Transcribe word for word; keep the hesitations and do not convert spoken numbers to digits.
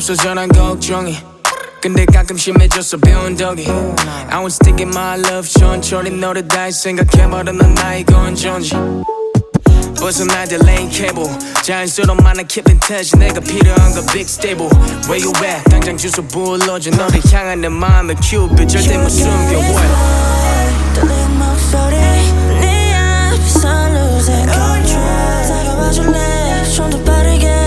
없어져 난 걱정이 근데 가끔 심해졌어 배운 덕이 I was thinking my love 천천히 너를 다시 생각해봐도 넌 나의 건전지 벗어날 때 레인 케이블 자연스러운만한 keep in touch 내가 필요한 건 big stable Where you at 당장 주소 불러줘 너를 향한 내 마음의 큐빅 절대 못 숨겨 what 떨리는 목소리 네 앞에서 losing control 다가와줄래 좀 더 빠르게